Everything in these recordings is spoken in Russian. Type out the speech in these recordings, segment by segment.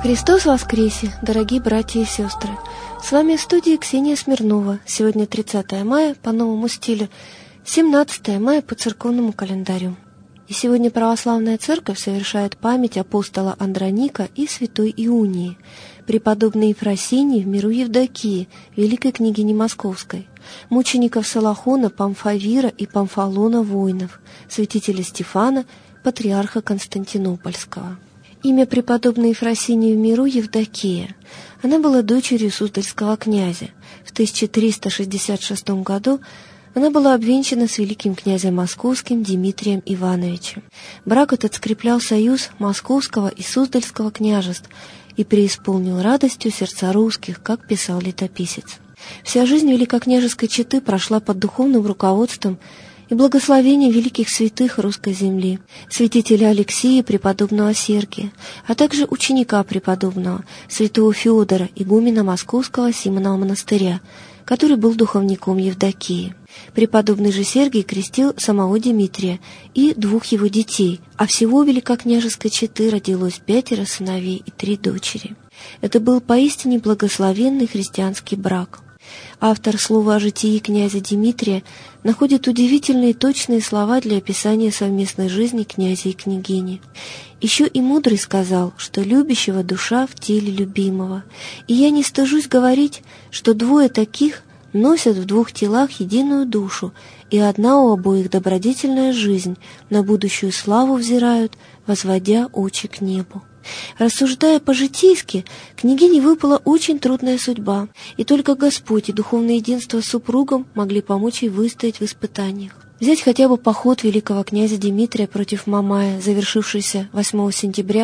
Христос воскресе, дорогие братья и сестры! С вами в студии Ксения Смирнова. Сегодня 30 мая по новому стилю, 17 мая по церковному календарю. И сегодня православная церковь совершает память апостола Андроника и святой Ионии, преподобной Ефросинии в миру Евдокии, великой княгини Московской, мучеников Солохона, Памфавира и Памфалона воинов, святителя Стефана, патриарха Константинопольского. Имя преподобной Ефросинии в миру Евдокия. Она была дочерью Суздальского князя. В 1366 году она была обвенчана с великим князем московским Дмитрием Ивановичем. Брак этот скреплял союз Московского и Суздальского княжеств и преисполнил радостью сердца русских, как писал летописец. Вся жизнь великокняжеской четы прошла под духовным руководством и благословением великих святых русской земли, святителя Алексия, преподобного Сергия, а также ученика преподобного, святого Феодора, игумена Московского Симонова монастыря, который был духовником Евдокии. Преподобный же Сергий крестил самого Дмитрия и 2 его детей, а всего великокняжеской четы родилось 5 сыновей и 3 дочери. Это был поистине благословенный христианский брак. Автор слова о житии князя Дмитрия находит удивительные точные слова для описания совместной жизни князя и княгини. Еще и мудрый сказал, что любящего душа в теле любимого. И я не стыжусь говорить, что 2 таких носят в 2 телах единую душу, и одна у обоих добродетельная жизнь, на будущую славу взирают, возводя очи к небу. Рассуждая по-житейски, княгине выпала очень трудная судьба, и только Господь и духовное единство с супругом могли помочь ей выстоять в испытаниях. Взять хотя бы поход великого князя Дмитрия против Мамая, завершившийся 8 сентября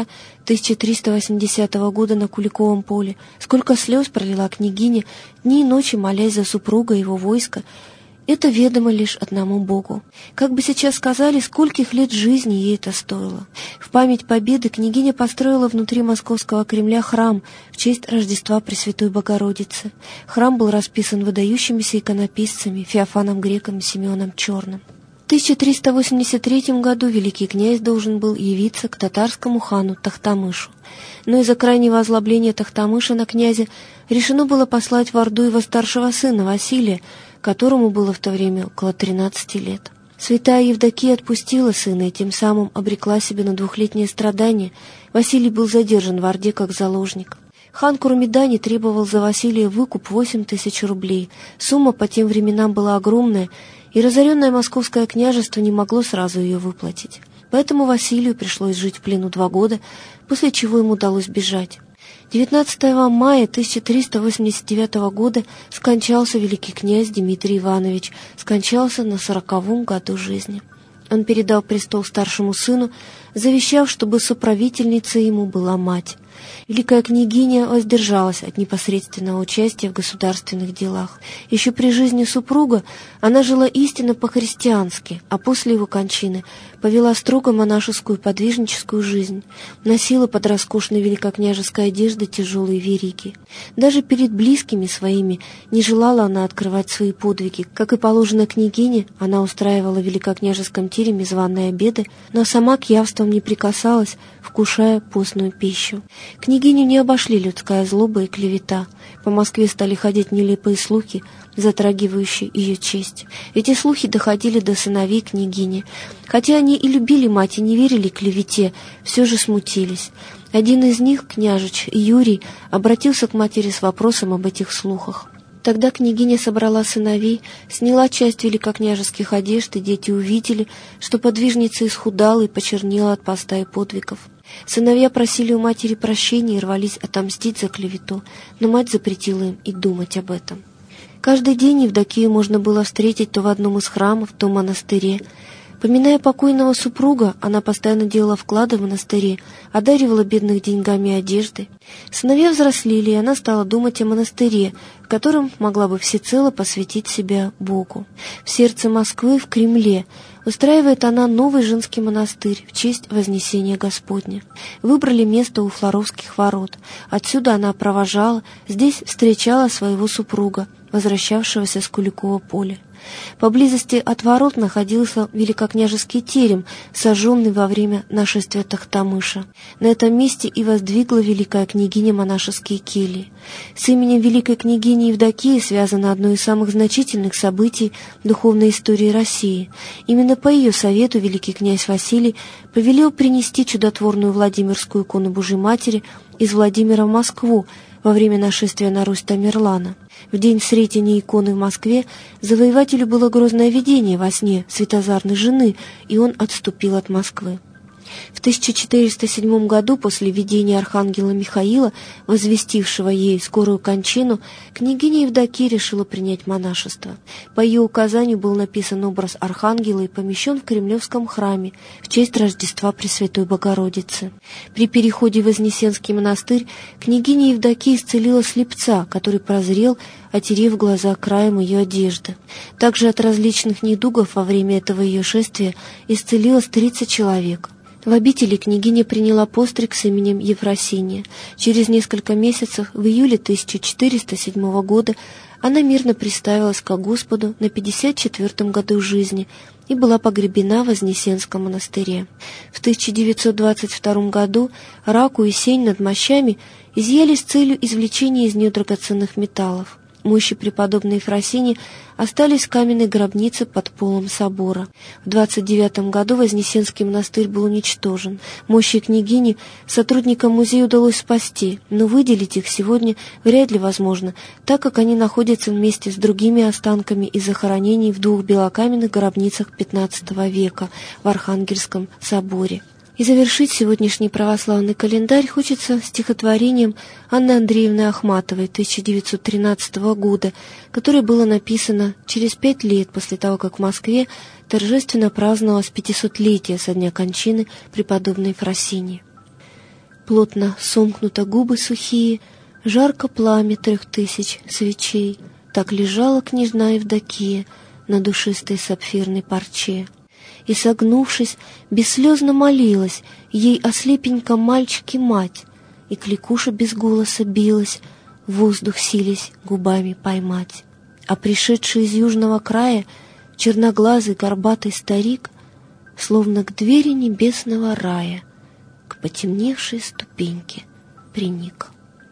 1380 года на Куликовом поле. Сколько слез пролила княгиня, дни и ночи молясь за супруга и его войско. Это ведомо лишь одному Богу. Как бы сейчас сказали, скольких лет жизни ей это стоило. В память победы княгиня построила внутри Московского Кремля храм в честь Рождества Пресвятой Богородицы. Храм был расписан выдающимися иконописцами Феофаном Греком и Симеоном Черным. В 1383 году великий князь должен был явиться к татарскому хану Тохтамышу. Но из-за крайнего озлобления Тохтамыша на князя решено было послать в Орду его старшего сына Василия, которому было в то время около 13 лет. Святая Евдокия отпустила сына и тем самым обрекла себя на 2-летнее страдание. Василий был задержан в Орде как заложник. Хан Курмидани требовал за Василия выкуп 8000 рублей. Сумма по тем временам была огромная, и разоренное московское княжество не могло сразу ее выплатить. Поэтому Василию пришлось жить в плену 2 года, после чего ему удалось бежать. 19 мая 1389 года скончался великий князь Дмитрий Иванович, скончался на 40-м году жизни. Он передал престол старшему сыну, завещав, чтобы соправительницей ему была мать. Великая княгиня воздержалась от непосредственного участия в государственных делах. Еще при жизни супруга она жила истинно по-христиански, а после его кончины повела строго монашескую подвижническую жизнь, носила под роскошной великокняжеской одеждой тяжелые вериги. Даже перед близкими своими не желала она открывать свои подвиги. Как и положено княгине, она устраивала в великокняжеском тереме званые обеды, но сама к явствам не прикасалась, вкушая постную пищу. Княгиню не обошли людская злоба и клевета. По Москве стали ходить нелепые слухи, затрагивающие ее честь. Эти слухи доходили до сыновей княгини. Хотя они и любили мать и не верили клевете, все же смутились. Один из них, княжич Юрий, обратился к матери с вопросом об этих слухах. Тогда княгиня собрала сыновей, сняла часть великокняжеских одежд, и дети увидели, что подвижница исхудала и почернела от поста и подвигов. Сыновья просили у матери прощения и рвались отомстить за клевету, но мать запретила им и думать об этом. Каждый день Евдокию можно было встретить то в одном из храмов, то в монастыре. Поминая покойного супруга, она постоянно делала вклады в монастыре, одаривала бедных деньгами и одеждой. Сыновья взрослели, и она стала думать о монастыре, в котором могла бы всецело посвятить себя Богу. В сердце Москвы, в Кремле, устраивает она новый женский монастырь в честь Вознесения Господня. Выбрали место у Флоровских ворот. Отсюда она провожала, здесь встречала своего супруга, возвращавшегося с Куликова поля. Поблизости от ворот находился великокняжеский терем, сожженный во время нашествия Тохтамыша. На этом месте и воздвигла великая княгиня монашеские кельи. С именем великой княгини Евдокии связано одно из самых значительных событий духовной истории России. Именно по ее совету великий князь Василий повелел принести чудотворную Владимирскую икону Божией Матери из Владимира в Москву во время нашествия на Русь Тамерлана. В день сретения иконы в Москве завоевателю было грозное видение во сне светозарной жены, и он отступил от Москвы. В 1407 году, после видения архангела Михаила, возвестившего ей скорую кончину, княгиня Евдокия решила принять монашество. По ее указанию был написан образ архангела и помещен в Кремлевском храме в честь Рождества Пресвятой Богородицы. При переходе в Вознесенский монастырь княгиня Евдокия исцелила слепца, который прозрел, отерев глаза краем ее одежды. Также от различных недугов во время этого ее шествия исцелилось 30 человек. В обители княгиня приняла постриг с именем Ефросиния. Через несколько месяцев, в июле 1407 года, она мирно приставилась ко Господу на 54-м году жизни и была погребена в Вознесенском монастыре. В 1922 году раку и сень над мощами изъяли с целью извлечения из нее драгоценных металлов. Мощи преподобной Ефросинии остались в каменной гробнице под полом собора. В 29 году Вознесенский монастырь был уничтожен. Мощи княгини сотрудникам музея удалось спасти, но выделить их сегодня вряд ли возможно, так как они находятся вместе с другими останками и захоронений в 2 белокаменных гробницах XV века в Архангельском соборе. И завершить сегодняшний православный календарь хочется стихотворением Анны Андреевны Ахматовой 1913 года, которое было написано через 5 лет после того, как в Москве торжественно праздновалось 500-летие со дня кончины преподобной Ефросинии. Плотно сомкнуто губы сухие, жарко пламя 3000 свечей, так лежала княжна Евдокия на душистой сапфирной парче. И, согнувшись, бесслезно молилась ей о слепеньком мальчике мать, и кликуша без голоса билась, воздух сились губами поймать. А пришедший из южного края черноглазый горбатый старик, словно к двери небесного рая, к потемневшей ступеньке приник.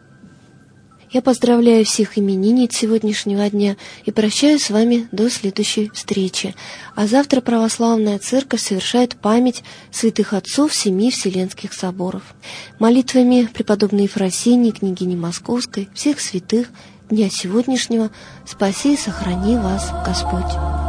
Я поздравляю всех именинниц сегодняшнего дня и прощаюсь с вами до следующей встречи. А завтра Православная Церковь совершает память святых отцов 7 Вселенских соборов. Молитвами преподобной Ефросинии, княгини Московской, всех святых дня сегодняшнего спаси и сохрани вас Господь.